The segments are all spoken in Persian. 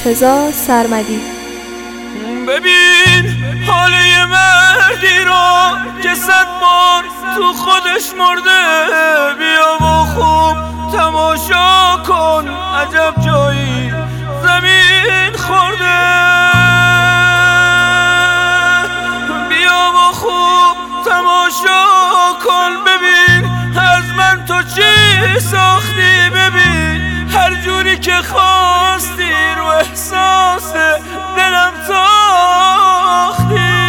مرتضی سرمدی. ببین حال یه مردی رو که 100 بار تو خودش مرده، بیا و خوب تماشا کن، عجب جایی زمین خورده. بیا و خوب تماشا کن، ببین از من تو چی ساختی، ببین هر جوری که خواستی رو احساس دلم تاختی.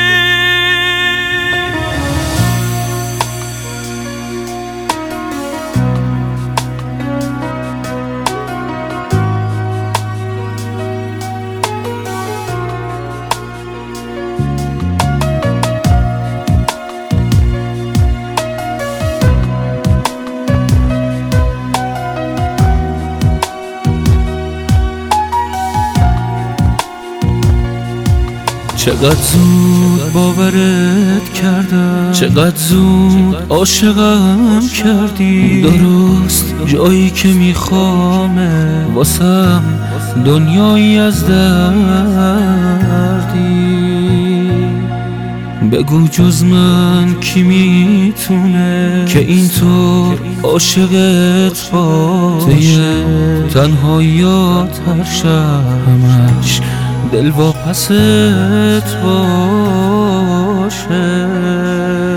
چقدر زود باورت کردم، چقدر زود عاشقم کردی. درست جایی که میخوامه واسم دنیایی از دردی. بگو جز من کی میتونه که اینطور عاشقت باشه، تنهاییات هر شب همش دل واپست باشه.